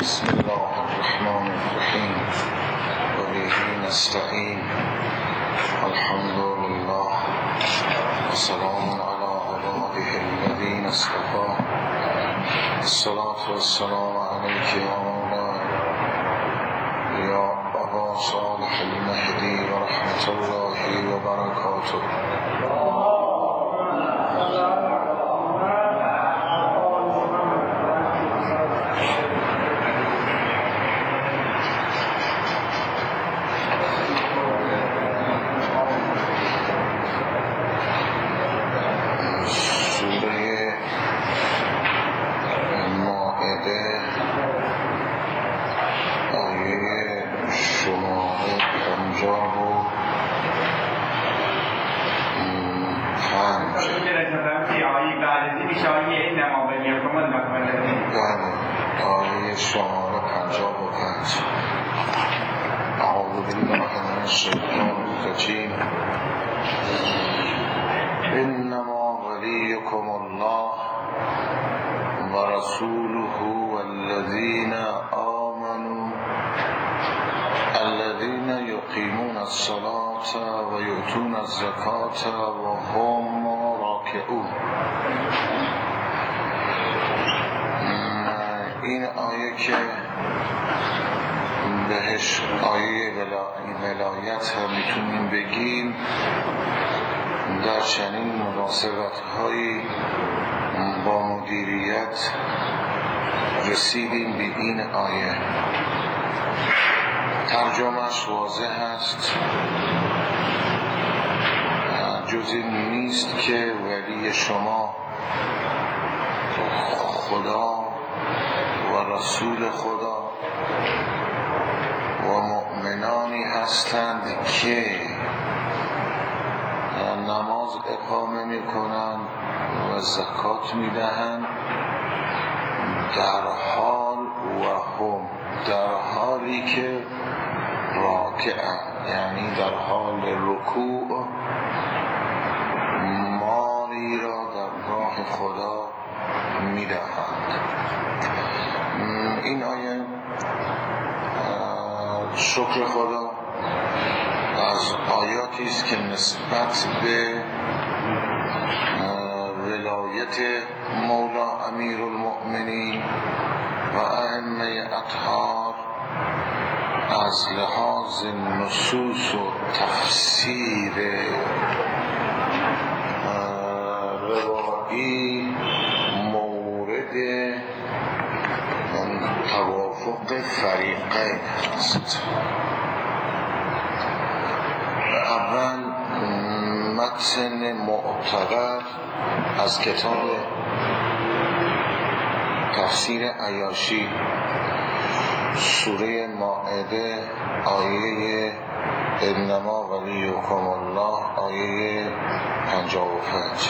بسم الله الرحمن الرحیم و به نستعین الحمد لله و سلام علی عباده الذین اصطفی الصلاة والسلام علیک یا مولانا یا ابا صالح المهدی و رحمت الله و برکاته. انما ولیکم الله و رسوله والذین آمنوا الذین یقیمون الصلاة و یؤتون الزکاة و هم راکعون. این آیه که بهش آیه ولایت هم میتونیم بگیم، در چنین مناسبت هایی با مدیریت رسیدیم به این آیه. ترجمهش واضح است، جز این نیست که ولی شما خدا و رسول خدا و مؤمنانی هستند که نماز اقامه می کنند و زکات می دهند در حالی که راکعند، یعنی در حال رکوع مالی را در راه خدا می دهند. این آیه شکر خدا از آیاتی است که نسبت به ولایت مولا امیرالمؤمنین و ائمه اطهار از لحاظ نصوص و تفسیر روایی مورد توافق فریقین است. اول متن معتبر از کتاب تفسیر عیاشی، سوره مائده، آیه انما ولیکم الله، آیه 55.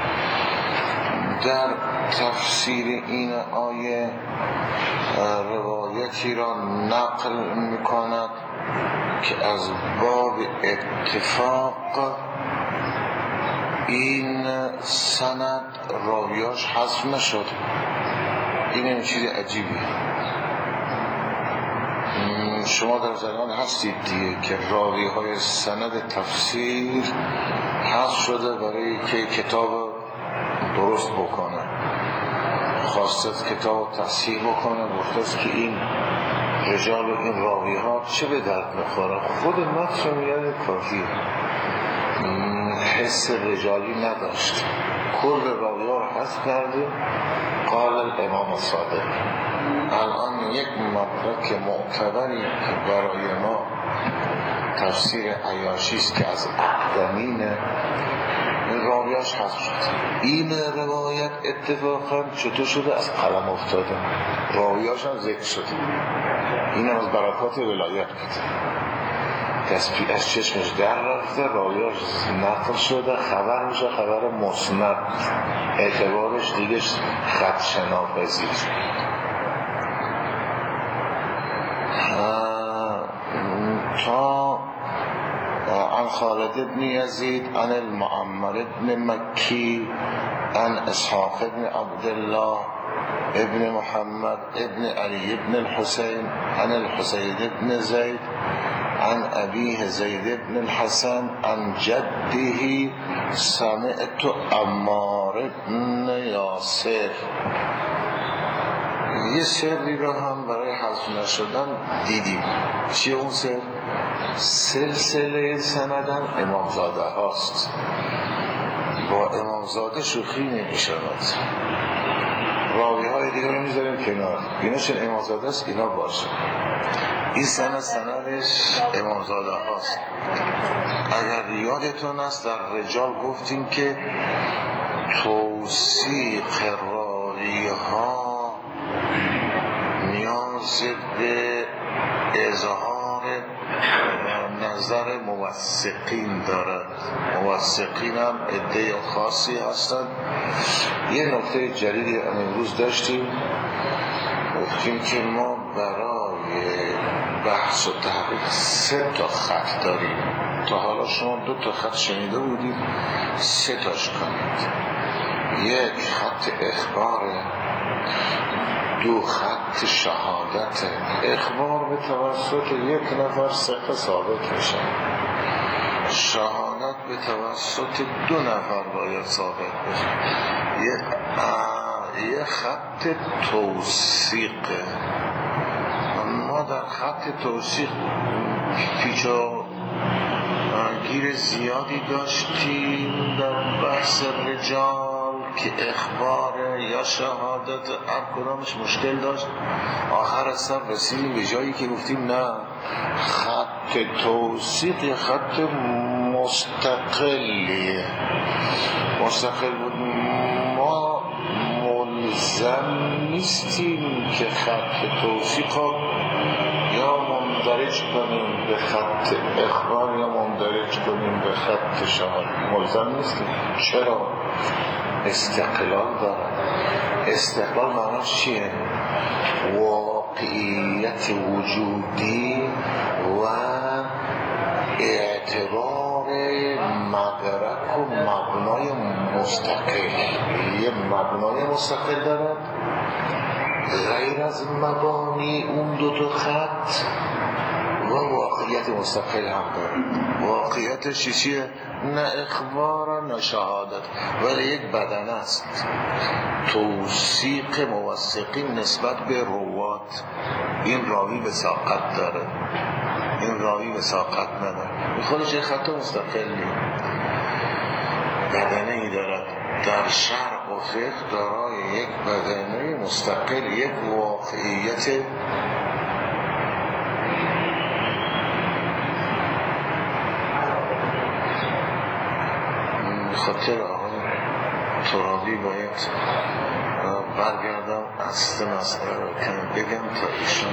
در تفسیر این آیه روایتی را نقل می‌کند که از باب اتفاق این سند راویاش حذف نشد. این چیز عجیبی. شما در زمان هستید دیگه که راوی های سند تفسیر حذف شده برای که کتاب درست بکنه، خواسته کتاب تصحیح بکنه، گفته که این رجال و این راوی ها چه به درد میخوره، خود متن میاد کافیه، حس رجالی نداشت، کل راوی ها رو حذف کرده. قال الامام صادق. الان یک مدرک معتبری که برای ما تفسیر عیاشی است که از اقدمین راویاش حذف شد. این روایت اتفاقا چطور شده؟ از قلم افتاده، راویاش هم ذکر شده. این هم از برکات ولایت بود، دست از چشمش در رفته، راویاش نقل شده، خبر میشه، خبر مسند، اعتبارش دیگه خدشه ناپذیر. تا عن خالد بن یزید عن المعمر بن مکی عن اسحاق بن عبدالله ابن محمد ابن علی ابن الحسين عن الحسين ابن زيد عن أبيه زيد بن الحسن عن جده سمعت عمار بن یاسر. یه سری رو هم برای حذف نشدن دیدیم. چیه اون سر؟ سلسله سندم امامزاده هاست. با امامزاده شوخی نمی شود. راوی های دیگه رو میذاریم کنار، اینا چون امامزاده است اینا باشه. این سندش امامزاده هاست. اگر یادتون است در رجال گفتیم که توثیق راوی ها نیاز به اظهار نظر موثقین دارد. موثقین هم عده خاصی هستند. یه نکته جدیدی امروز داشتیم، گفتیم که ما برای بحث و تحقیق 3 تا خط داریم. تا حالا شما 2 تا خط شنیده بودید، 3 تاش کنید. 1 خط اخباره، 2 خط شهادت. اخبار به توسط 1 نفر ثقه ثابت میشه، شهادت به توسط 2 نفر باید ثابت بشه. یه خط توثیقه. ما در خط توثیق پیچا گیر زیادی داشتیم در بحث رجال که اخبار یا شهادت هر کدامش مشکل داشت. آخر سر رسیدیم به جایی که گفتیم نه، خط توثیق یه خط مستقلیه. مستقل بود. ما ملزم نیستیم که خط توثیق یا مندرج کنیم به خط اخبار یا مندرج کنیم به خط شهادت. ملزم نیستیم. چرا؟ استقلال داره. استقلال معناش چیه؟ واقعیت وجودی و اعتبار مدرک و مبنای مستقل. یه مبنای مستقل دارد غیر از مبانی اون 2 تا خط و واقعیت مستقل هم داره. واقعیتش چیه؟ نه اخبار نه شهادت، ولی یک بدنه است. توثیق موثقین نسبت به روات. این راوی وثاقت داره، این راوی وثاقت نداره. خودش یک خط مستقلی بدنه ای دارد. در شرع و فقه دارای یک بدنه مستقل، یک واقعیت خاطر آقای ترابی باید برگردم اصلا بگم تا ایشون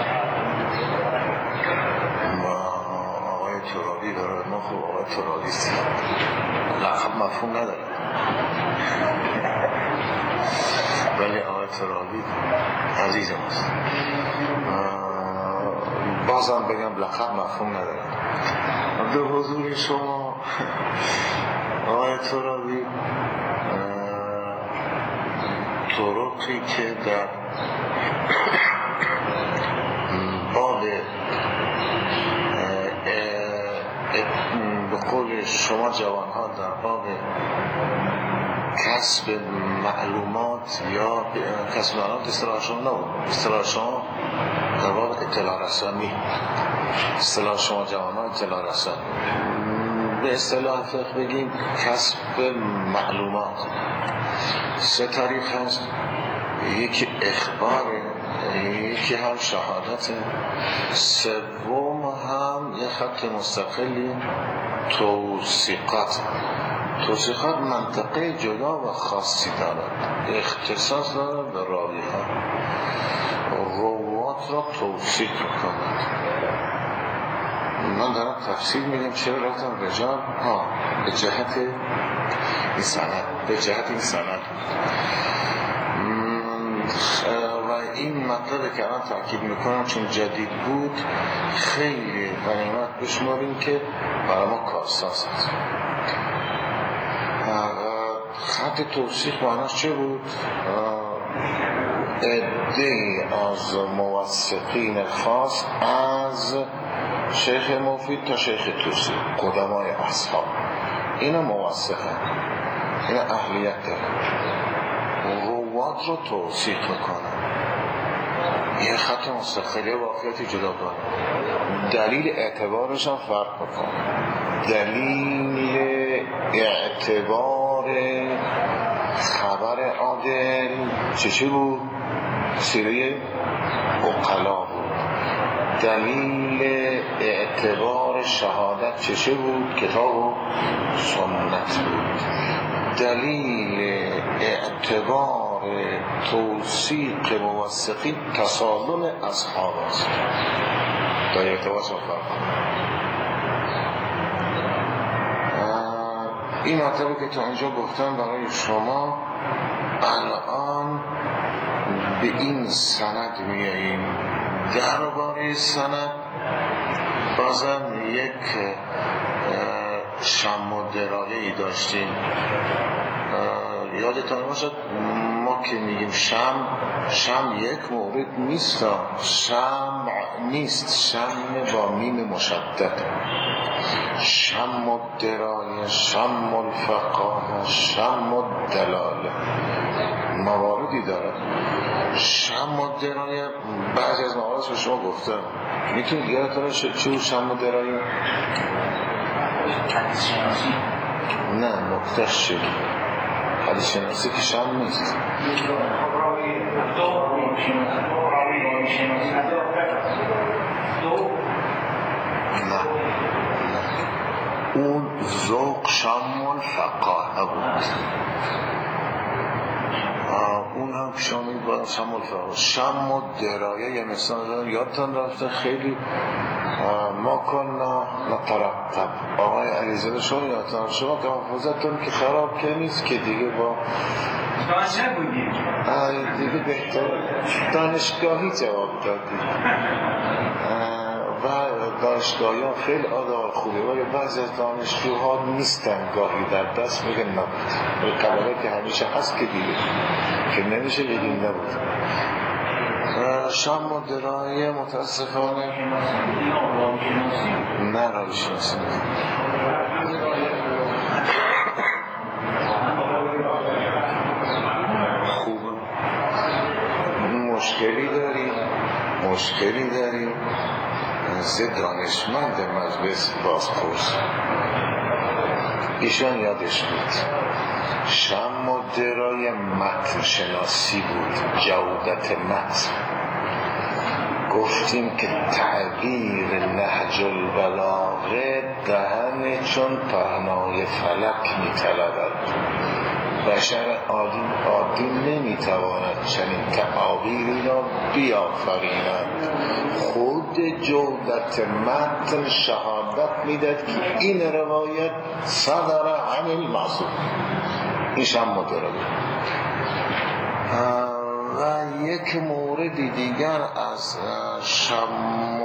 آقای ترابی داره. ما خوب آقای ترابی لقب مفهوم نداره، ولی آقای ترابی عزیز ماست. بازم بگم لقب مفهوم نداره. در حضور شما آقای ترابی طرقی که در باب به قول شما جوانها در باب کسب معلومات یا کسب معلومات اصطلاح شما نبود، اصطلاح شما در باب اطلاع رسانی، اصطلاح شما جوانها اطلاع رسانی. به اصطلاح فقه بگیم کسب معلومات. 3 طریق هست، یکی اخباره، یکی هم شهادته، سوم هم یه خط مستقلی توثیقات. توثیقات منطقه جدا و خاصی دارد، اختصاص دارد به راوی ها، روات را توثیق کند. من دارم تفسیر میدم چرا رفتم رجال به جهت این سند، به جهت این سند. و این مطلب که الان تاکید میکنم چون جدید بود خیلی غنیمت بشماریم که برای ما کارساز هست. خط توثیق معناش چه بود؟ عده‌ای از موثقین خاص از شیخ مفید تا شیخ توسی، قدمای اصحاب، اینا موثقن، اینا اهلیت دارن، روات رو توثیق میکنن، یه خط مستقلی واقعیتی جدا کنن، دلیل اعتبارش هم فرق میکنه. دلیل اعتبار خبر عادل چی بود؟ سیره عقلا بود. دلیل اعتبار شهادت چه بود؟ کتاب و سنت بود. دلیل اعتبار توثیق موثقین تسالم اصحاب است. در اعتبار فرق. این مطلبی که تا اینجا گفتم برای شما، الان به این سند میاییم. درباره سند بازم یک شم و درایه‌ای داشتیم. یادتان باشد ما که میگیم شم یک مورد نیست، شمع نیست، شم با میم مشدد، شم الدرایه، شم الفقاهه، شم الدلاله، مواردی داره. شم الدرایه بعضی از مواردش به شما گفتم، میتونید یادتونه چی بود شم الدرایه؟ حدیث شناسی. نه نکتهش چی؟ حدیث شناسی که شم نیست. نه اون ذوق شم الفقاهه بود، اون هم شامل با شم الفقاهه. شم الدرایه یه مثال یادتان رفته خیلی، ما کنا نترقب، آقای علیزاده شما یادتان، شما که حافظتون که خراب که نیست که دیگه با دیگه بهتر دانشگاهی جواب دادی و دانشگاهی ها خیلی آدم خوبه، ولی بعضی از دانشجوها نیستن، گاهی در دست میگن نبود، ولی قبله که همیشه هست که دیگه که نمیشه بگیم نبود. شم و درایه متاسفانه نه راوی شناسی خوبه. مشکلی داریم زد دانشمند مجلس بازپرس، ایشان یادش بود شم و درایه متن شناسی بود، جودت متن. گفتیم که تغییر نهج البلاغه دهن چون پهنای فلک می‌طلبد، بشر عادی نمیتواند چنین تعابیری را بیافریند. خود جودت متن شهادت میداد که این روایت صدر عن المعصوم. این شم مدرده. و یک مورد دیگر از شم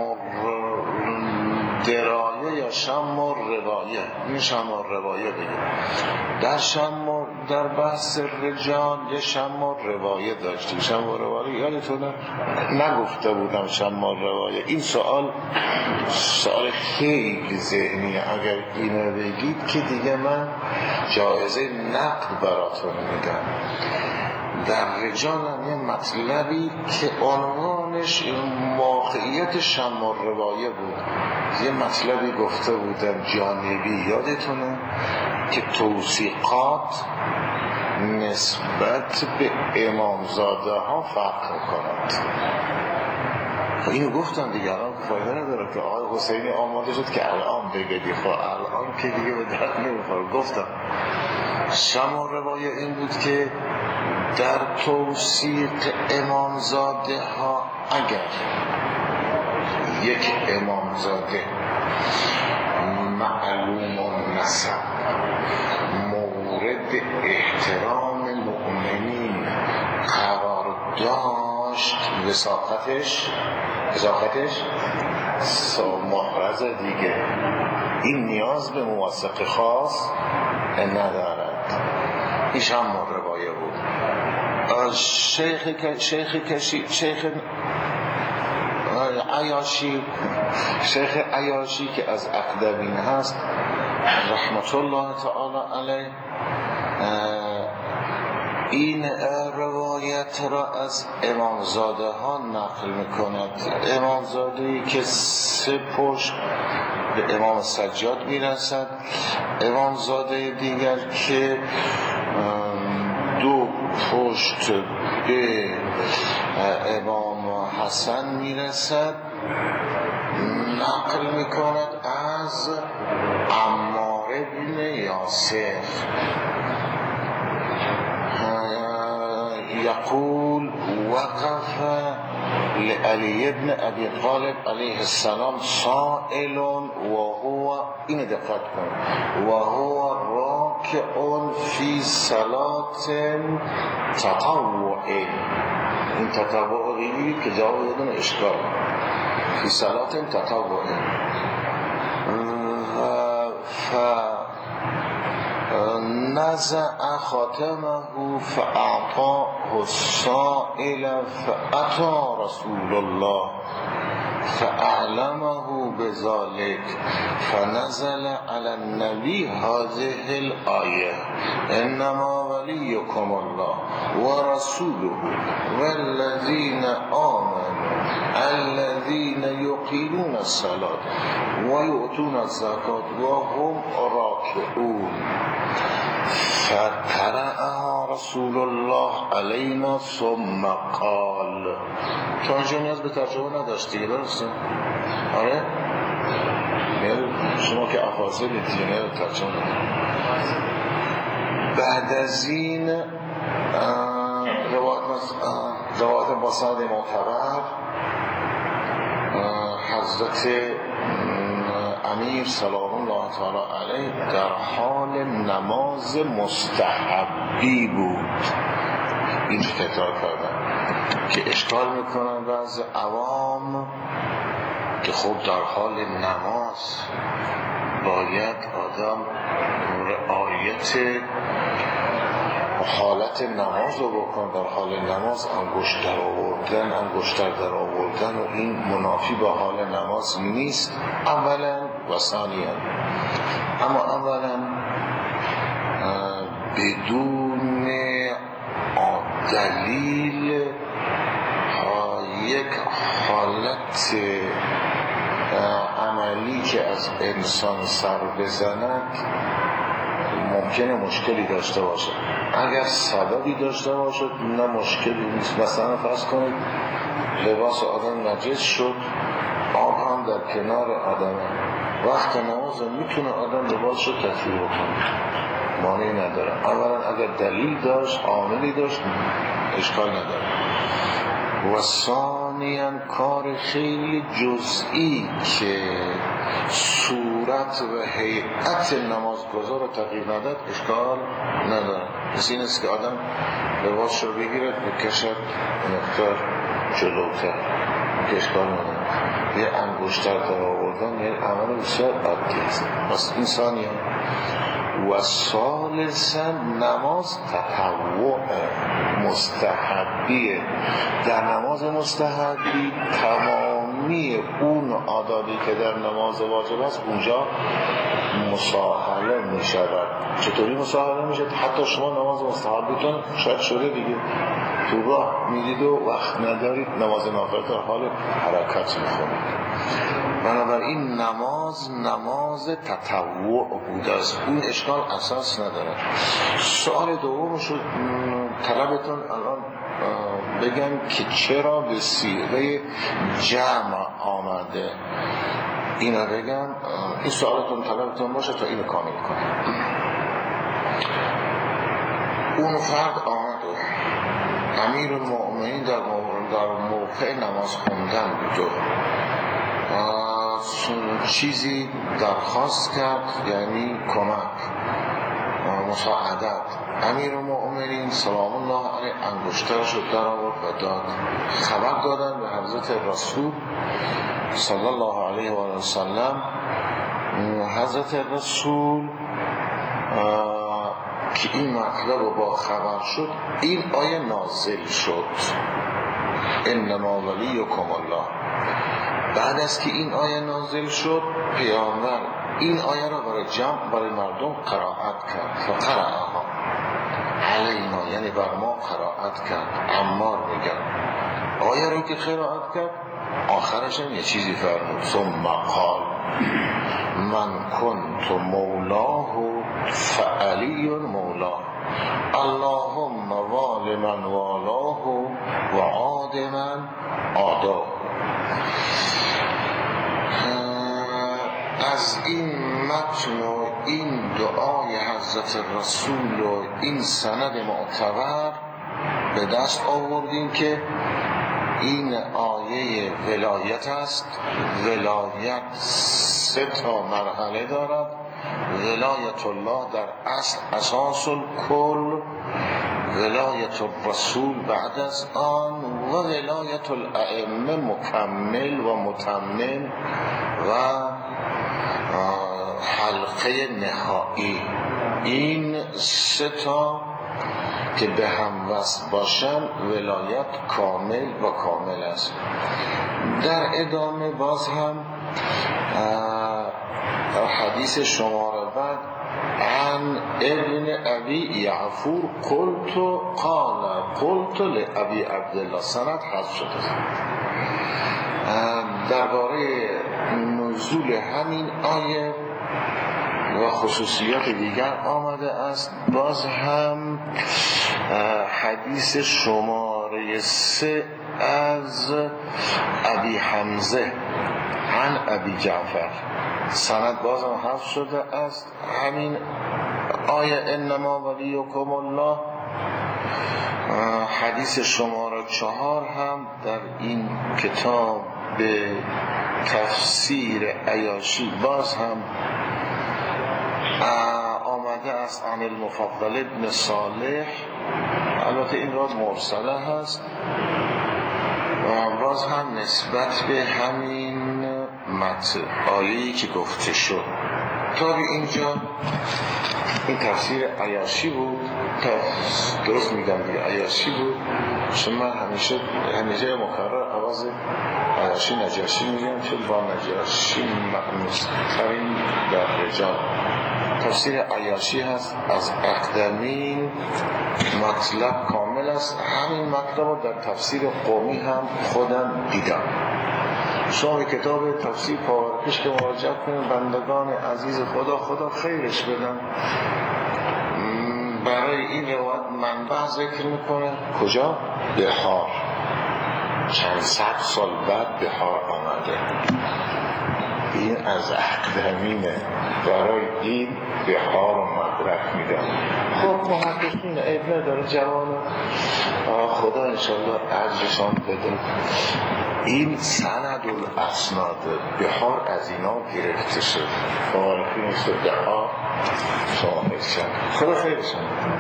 درایه یا شم روایه، این شم روایه بگیم. در بحث رجال یه شم روایه داشتیم. شم روایه یادتونه نگفته بودم شم روایه. این سوال خیلی ذهنیه، اگر اینو بگید که دیگه من جایزه نقد براتون میدم. در رجال هم یه مطلبی که عنوانش واقعیت شم و روایه بود، یه مطلبی گفته بودم جانبی یادتونه که توثیقات نسبت به امامزاده ها فرق میکنند. اینو گفتم دیگه، الان فایده نداره که آقای حسینی آماده شد که الان بگیدی، خب الان که دیگه به درد نمیخوره. گفتم شم و روایه این بود که در توثیق امامزاده ها اگر یک امامزاده معلوم النسب مورد احترام مؤمنین قرار داشت، وثاقتش محرز دیگه، این نیاز به موثق خاص ندارد. این شم روایه بود. شیخ عیاشی که از اقدمین هست رحمت الله تعالی علیه، این روایت را از امامزاده ها نقل میکند. امامزاده‌ای که 3 پشت به امام سجاد میرسد، امامزاده دیگر که 2 پشت به امام حسن میرسد، نقل میکند از عمار بن یاسر یقول وقف لعلی بن ابی طالب علیه السلام سائل وهو، این دقت کن، وهو راکع فی صلات تطوع. این تطوعی که جواب دادن اشکال فی صلات تطوع، نزع خاتمه فاعطاه السائل فأتى رسول الله فأعلمه بذلك فنزل على النبي هذه الآية إنما وليكم الله ورسوله والذين آمنوا الذين يقيمون الصلاة ويؤتون الزكاة وهم راكعون فقرأها رسول الله علينا ثم قال. تو اینجا نیاز به ترجمه نداشتی، درسته؟ آره؟ شما که افاضلی دیگه نیاز به ترجمه نداشتی. بعد از این روایت با سند معتبر حضرت امیر سلام الله تعالی علیه در حال نماز مستحبی بود. اینجا تکرار کردن که اشکال میکنن بعض عوام که خب در حال نماز باید آدم رعایت حالت نماز رو بکن. در حال نماز انگشتر در آوردن و این منافی با حال نماز نیست اولا و ثانیا. اما اولا بدون دلیل یک حالت عملی که از انسان سر بزند ممکنه مشکلی داشته باشد. اگر سببی داشته باشد نه مشکلی نیست. مثلا فرض کنید لباس آدم نجس شد، آب هم در کنار آدم، وقت نماز میتونه آدم لباس رو تطهیر بکنه، مانعی نداره. اولا اگر دلیل داشت، عاملی داشت، اشکال نداره. و ثانیاً کار خیلی جزئی که صورت و هیئت نمازگزار رو تغییر نداد اشکال نداره. مثل این است که آدم لباس رو بگیرد بکشد مقدار جلوتر، که اشکال نداره. یه انگشتر در آوردن یه عمل بسیار عادی است. پس این ثانیاً. و ثالثاً نماز تطوع مستحبیه. در نماز مستحبی تمامی اون عاداتی که در نماز واجب است اونجا مساهله می شود. چطوری مساهله می شود؟ حتی شما نماز مستحبیتون شاید شده دیگه، تو راه میدید و وقت ندارید نماز نافله در حال حرکت میخونید. بنابراین نماز تطوع بوده است، اون اشکال اساس نداره. سوال دومش رو طلبتون الان بگم که چرا به صیغه جمع آمده، اینا بگم. این سوالتون طلبتون باشه تا اینو کامل کنم. اون فرد آمده امیر المؤمنین در موقع نماز خوندن بود، چیزی درخواست کرد، یعنی کمک، مساعدت. امیر المؤمنین سلام الله علیه انگشترش رو در آورد و داد. خبر دادن به حضرت رسول صلی الله علیه و سلم. حضرت رسول که این مطلب رو با خبر شد این آیه نازل شد، انما ولیکم الله. بعد از که این آیه نازل شد پیامبر این آیه را برای مردم قرائت کرد، فقرأها علینا، یعنی بر ما قرائت کرد. عمار میگن آیه رو که قرائت کرد آخرش هم یه چیزی فرمود، ثم قال من کنت مولاه فعلی مولاه اللهم وال من والاه و عاد من عاداه. از این متن و این دعای حضرت رسول و این سند معتبر به دست آوردیم که این آیه ولایت است. ولایت 3 مرحله دارد. ولایت الله در اصل اساس الکل، ولایت الرسول بعد از آن، و ولایت الائمه مکمل و متمم و حلقه نهایی. این 3 که به هم وصل باشن ولایت کامل و کامل است. در ادامه باز هم حدیث شماره بعد عن ابن ابی یعفور قلت لابی عبدالله، سند حذف شده. درباره نزول همین آیه و خصوصیات دیگر آمده است. باز هم حدیث شماره 3 از ابی حمزه عن ابی جعفر، سند باز هم حذف شده است. همین آیه انما ولیکم الله. حدیث شماره 4 هم در این کتاب به تفسیر عیاشی باز هم آمده است عن المفضل ابن صالح، البته این را مرسله هست و باز هم نسبت به همین متن آیه‌ای که گفته شد. تا به اینجا این تفسیر عیاشی بود. درست میگم دیگه، عیاشی بود، چون من همیشه مکرر عوض عیاشی نجاشی میگم، چون با نجاشی معنوس ترین در رجال. تفسیر عیاشی هست، از اقدمین مطلب کامل است. همین مطلب رو در تفسیر قومی هم خودم دیدم. شما کتاب تفسیر پاورکش که مراجعه کنید، بندگان عزیز خدا خیرش بدن. برای این روایت منبع ذکر میکنه کجا؟ بحار، چند صد سال بعد بحار آمده. این از اقدمینه، برای این بحار رو مدرک میدن. خب محققین عیب نداره، جوان خدا انشالله عجزشان بده. این سند الاسناد بحار از اینا گرفته شد. فارقین شد بحار شما میشن، خدا خیرشان.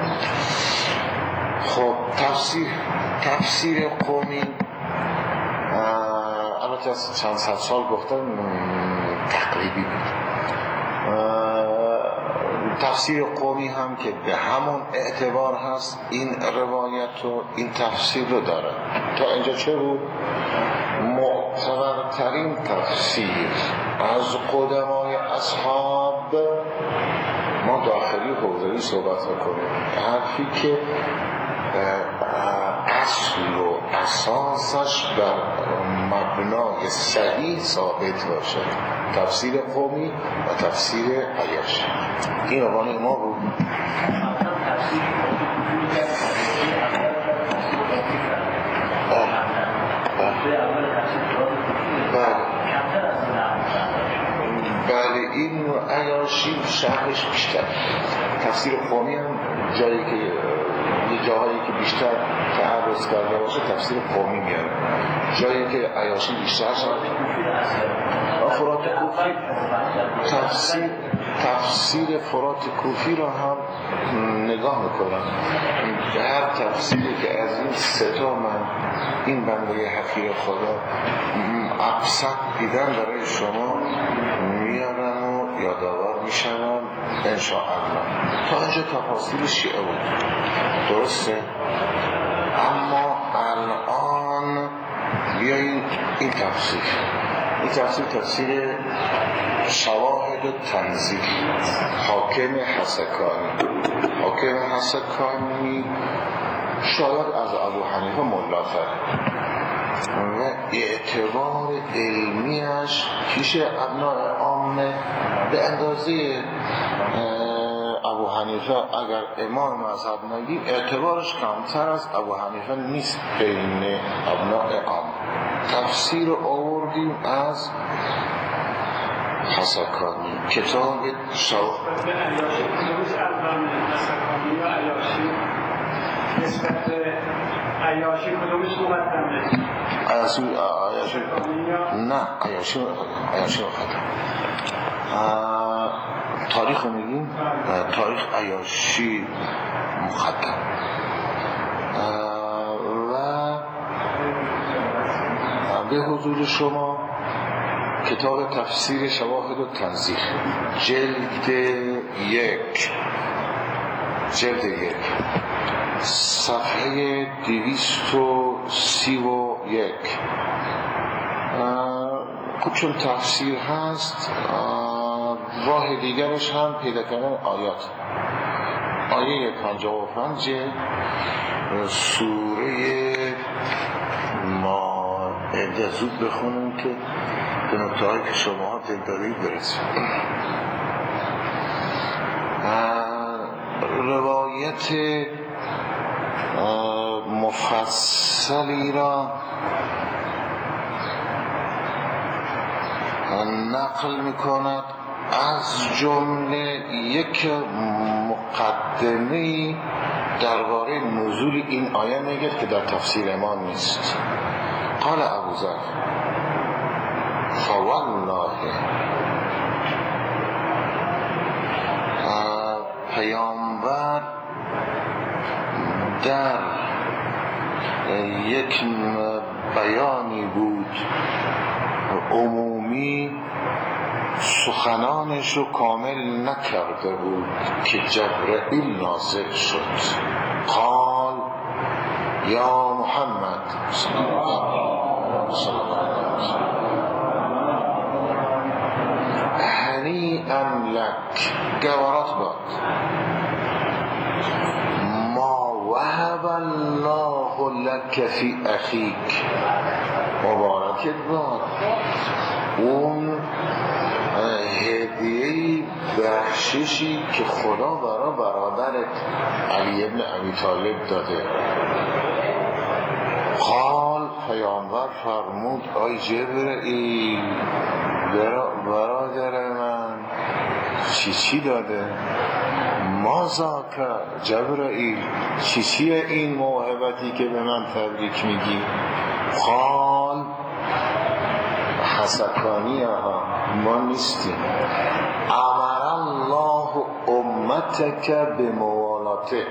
خب تفسیر قومی البته از چند صد سال گفتن تقریبی بود. تفسیر قومی هم که به همون اعتبار هست این روایت و این تفسیر رو داره. تا اینجا چه بود؟ معتبرترین تفسیر از قدمای اصحاب. ما داخلی حوزه‌ای صحبت میکنیم، حرفی که اصل و اساسش بر مبنای صحیح ثابت باشه. تفسیر قومی و تفسیر عیاشی این روانه ما بود. بله این عیاشی شرحش بیشتر. تفسیر قومی هم جایی که یه جاهایی که بیشتر تعرض کرده باشه تفسیر قومی میاره، جایی که عیاشی بیشتر شد فرات کوفی. تفسیر فرات کوفی رو هم نگاه میکنم. هر تفسیری که از این 3 من این بنده حقیر خدا ابسط دیدن برای شما میارم و یادآور میشم انشاءالله. تا اینجا تفاصیل شیعه بود، درسته؟ اما الان بیاییم این تفسیر شواهد و تنزیل حاکم حسکانی شاید از ابو حنیفه ملاتر و اعتبار علمیش پیش ابناء عامه به اندازه ابو حنیفه اگر امام مذهب نگیم اعتبارش کمتر از ابو حنیفه نیست بین ابناء عام. تفسیر آوردیم از حسکانی، کتاب نسبت به عیاشی کدومش اول حسکانی یا عیاشی؟ نسبت به عیاشی کدومش مقدمه؟ عیاشی نه، عیاشی مقدم. تاریخ میگیم؟ تاریخ عیاشی مقدم. و به حضور شما کتاب تفسیر شواهد و تنزیل جلد یک صفحه 231. خب چون تفسیر هست راه دیگرش هم پیدا کردن آیات. آیه 55 سوره مائده زود بخونیم که به نکته‌هایی که شما دل دارید برسیم. روایت مفصلی را نقل می‌کند، از جمله یک مقدمه درباره نزول این آیه میگه که در تفسیر ما نیست. قال ابوذر فوالله پیامبر در یک بیانی بود عمومی، سخنانش رو کامل نکرده بود که جبرئیل نازل شد. قال یا محمد صلی الله علیه وسلم هنیئا لک، گوارات باد، ما وهب الله لک فی اخیک، مبارکت باد اون هدیه بخششی که خدا برای برادرت علی ابن ابی طالب داده. قال پیامبر فرمود آی جبرئیل برادر من چی داده؟ مازا که جبرئیل چیه این موهبتی که به من تبریک میگی؟ قال حسکانی ها ما نیستیم. امر الله امتک به موالاته،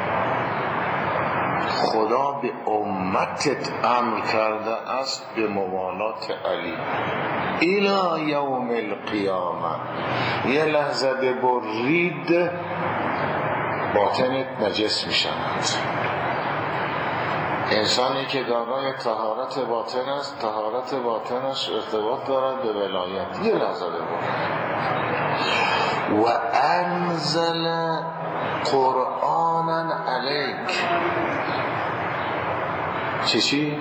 خدا به امتت امر کرده است به موالات علی الی یوم القیامه. یه لحظه ببرید باطنت نجس میشود. انسانی که دارای طهارت باطن است، طهارت باطنش ارتباط دارد به ولایت. یه لحظه ببرید. و انزل قرآنا علیک، چی؟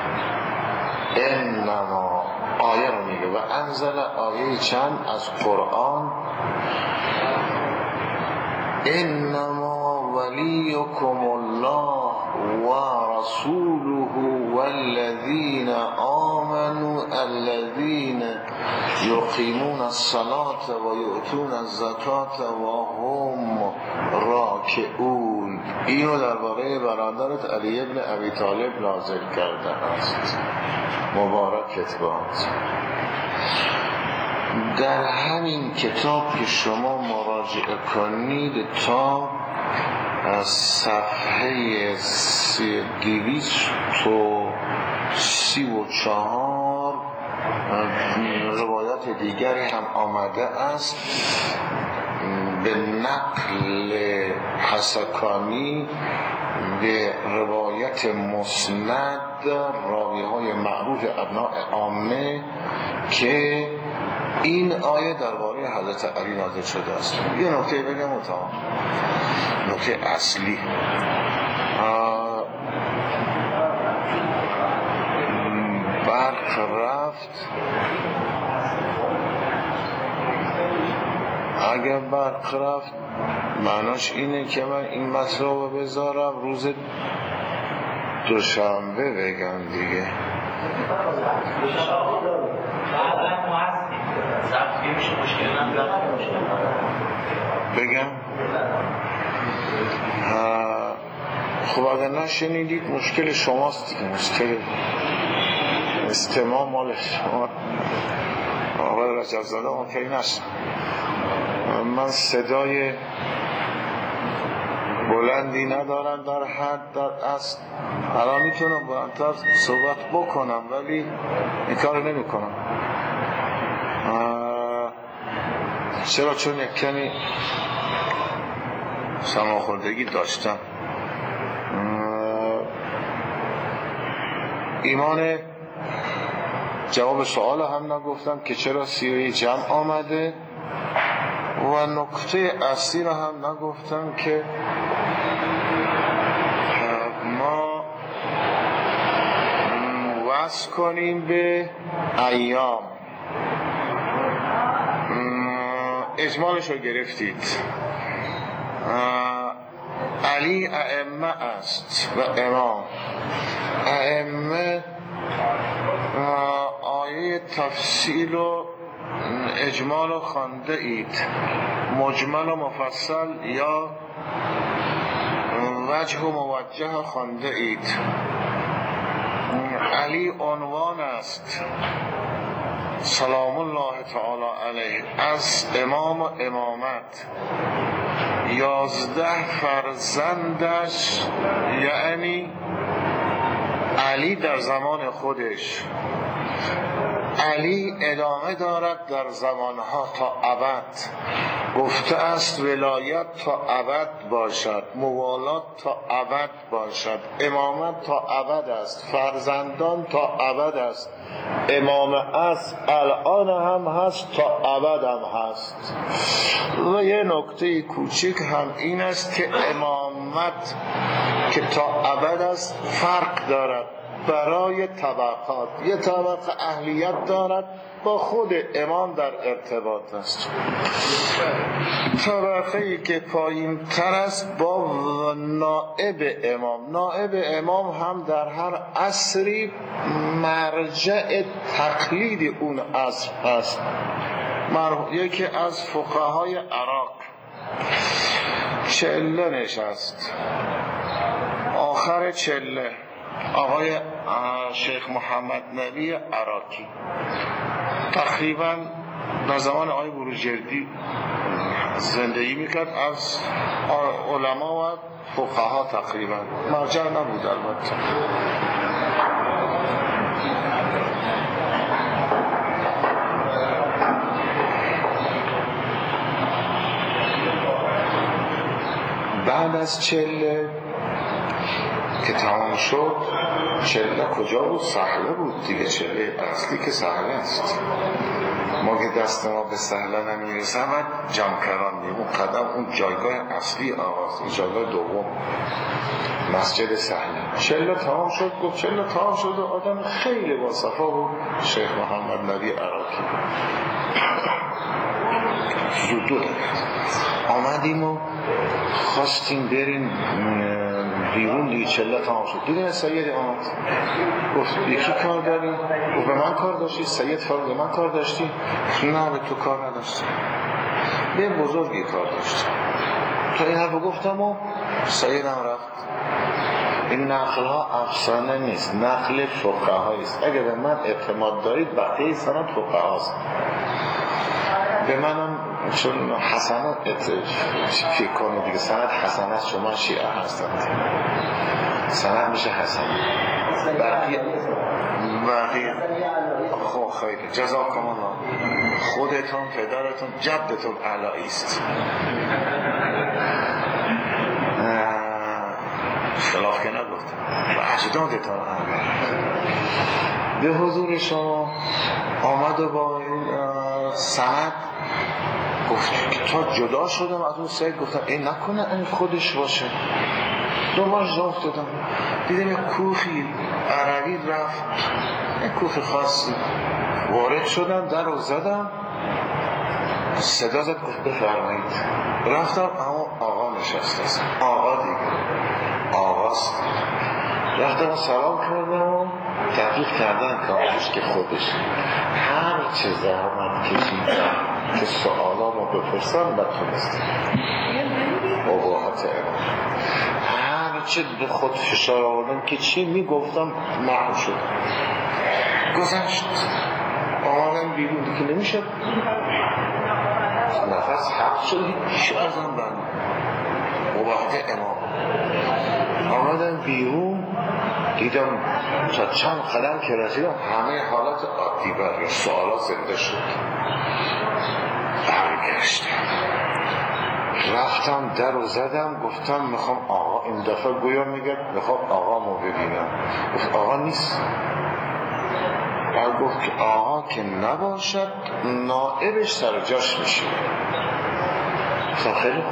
انما آیه رو میگه و انزل آیه چند از قرآن، انما ولیکم الله و رسوله والذین آمنوا الذین یقیمون الصلاة و یؤتون الزکاة و هم راکعون. اینو درباره برادرت علی ابن ابی طالب نازل کرده است. مبارکت باد. در همین کتاب که شما مراجعه کنید تا صفحه 234 روایات دیگری هم آمده است به نقل حسکانی به روایت مسند راوی‌های معروف ابناء عامه که این آیه درباره حضرت علی نازل شده است. یه نکته بگم و تمام. نکته اصلی برق رفت، اگر برق رفت معناش اینه که من این مطلب رو بذارم روز دوشنبه بگم دیگه. بگم خب اگر نشنیدید مشکل شماست دیگه، مشکل استماع مال شما. آقای رجب زاده اوکی نشد. من صدای بلندی ندارم در حد در اصل، الان میتونم بلندتر صحبت بکنم ولی این کار نمی کنم. چرا؟ چون یک کمی سرماخوردگی داشتم. ایمان جواب سوال هم نگفتم که چرا سیره جمع آمده و نکته اصلی را هم نگفتم که ما وصل کنیم به ایام. اجمالش رو گرفتید. علی ائمه است و امام. ائمه آیه تفصیل و اجمال و خوانده اید، مجمل و مفصل یا وجه و موجه خوانده اید. علی عنوان است سلام الله تعالی علیه از امام و امامت. 11 فرزندش یعنی علی در زمان خودش، علی ادامه دارد در زمانها تا ابد. گفته است ولایت تا ابد باشد، موالات تا ابد باشد، امامت تا ابد است، فرزندان تا ابد است، امام است الان هم هست تا ابد هم هست. و یه نکته کوچک هم این است که امامت که تا ابد است فرق دارد برای طبقات. یه طبقه اهلیت دارد با خود امام در ارتباط است، طبقه‌ای که پایین تر است با نائب امام. نائب امام هم در هر عصری مرجع تقلید اون عصر است. یکی از فقهای عراق چله نشست، آخر چله آقای شیخ محمد نبی عراقی تقریبا در زمان آقای بروجردی زندگی میکرد، از علما و فقها تقریبا مرجع نبود البته. بعد از چله که تمام شد، چله کجا بود؟ سهله بود دیگه. چله اصلی که سهله است. ما که دست ما به سهله نمیرسه و جمکران دیم اون قدم، اون جایگاه اصلی آغاز، اون جایگاه دوم مسجد سهله. چله تمام شد. گفت چله تمام شد. آدم خیلی با صفا بود شیخ محمد نبی عراقی. زودو آمدیم و خواستیم بریم بیرون دیگه. چله تمام شد. دیدن سید آمد گفت یکی کار داریم؟ گفت به من کار داشتی؟ سید فرد به من کار داشتی؟ نه به تو کار نداشتی، به بزرگی کار داشتی. تا این حرف گفتم و سید هم رفت. این نقل ها افسانه نیست، نقل فقهایی است. اگه به من اعتماد دارید بقیه سند فقهاست. به منم چون حسنات فکر کنید دیگه، سند حسنات شما شیعه هستند، سند میشه حسن. بقیه بخیر، جزاکم الله، خودتون پدرتون جدتون علایی است. خلاف که نگفت و اجدادتون علایی. به حضور شما آمد و با این سند گفت که تا جدا شدم از اون سید، گفتم این نکنه این خودش باشه. دوباره جا افتادم دیدم یک کوخی عربی رفت، یک کوخ خاصی، وارد شدم، در رو زدم، صدا زد گفت بفرمایید. رفتم اما آقا نشسته است، آقا دیگه آقاست. رفتم سلام کردم و تبریک کردن که خودش هر چه زحمت کشیدم که سوالامو بپرسم نتونستم. اباحت امام هر چه به خود فشار آوردم که چی میگفتم محو شد. گذشت آمدم بیرون دیگه نمیشد، نفس حبس شد، هیچ ازم بند. اباحت امام آمدم بیرون، دیدم تا چند قدم که رسیدم همه حالت عادی برگشت، سوالات زنده شد. برگشتم رفتم در رو زدم، گفتم میخوام آقا، این دفعه گویا میگه میخوام آقامو ببینم. گفت آقا نیست. بعد گفت که آقا که نباشد نائبش سر جاش میشه. خیلی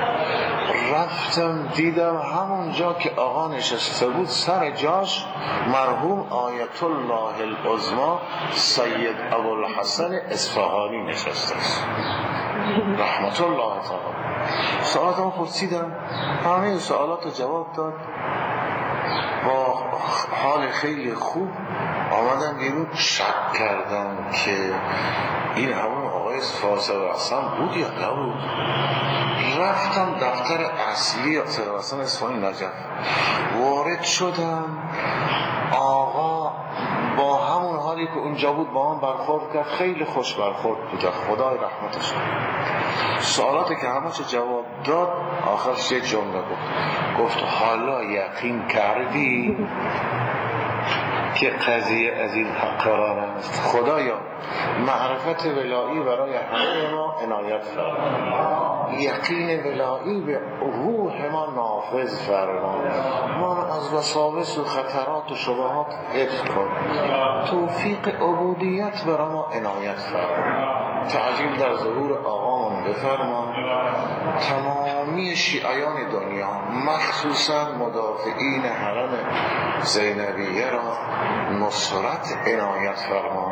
رفتم دیدم همون جا که آقا نشسته بود سر جاش مرحوم آیت الله العظمی سید ابوالحسن اصفهانی نشسته است رحمت الله تعالی. سوالاتم پرسیدم، همه سوالات جواب داد با حال خیلی خوب. آمدم بیرون، شک کردم که این همون آقای فاصل رسم بود یا نبود. رفتم دفتر اصلی سید حسن اصفهانی نجف، وارد شدم. آقا با همون حالی که اونجا بود با من برخورد کرد، خیلی خوش برخورد بود، خدای رحمتش. سوالاتی که همه چه جواب داد، آخرش یه جمله گفت حالا یقین کردی که قضیه از این حق قرار است. خدایا معرفت ولایی برای همه ما عنایت فرما، یقین ولایی به روح ما نافذ فرما، ما از وساوس و خطرات و شبهات حفظ کن، توفیق عبودیت برای ما عنایت فرما، تعجیل در ظهور آقامون بفرما. تمامی شیعیان دنیا مخصوصا مدافعین حرم زینبیه را نصرت عنایت فرما.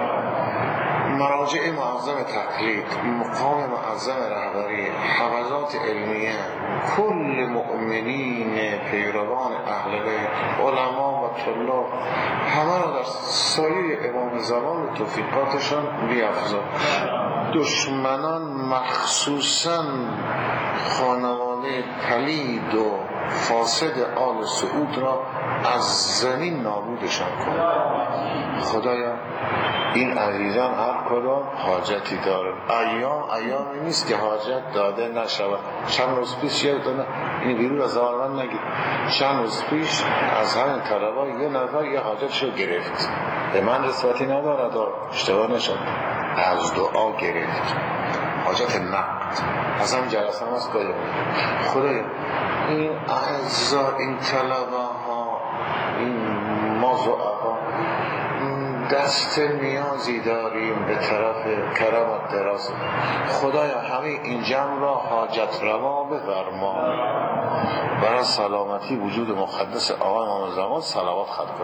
مراجع معظم تقلید، مقام معظم رهبری، حوزات علمیه، کل مؤمنین پیروان اهل بیت، علما و طلاب، همه را در سایه امام زمان و توفیقاتشان بیافزا. دشمنان مخصوصا خانواده پلید و فاسد آل سعود را از زمین نابودشان کن. خدایا این عزیزان هر کدام حاجتی داره، ایامی نیست که حاجت داده نشود. چند روز پیش یادتونه این بیرون از آرمان نگید، چند روز پیش از همین طلبا یه نفر یه حاجتشو گرفت، به من رسالتی ندارد، اشتباه نشد، از دعا گرفت، حاجت نقد از هم جلسه هم از باید. خدایا این اعزا، این طلبه ها، این مازوعها دست نیازی داریم به طرف کرمت دراز. خدایا همه این جمع را حاجت روا بفرما، برای سلامتی وجود مقدس آقای امام زمان صلوات ختم.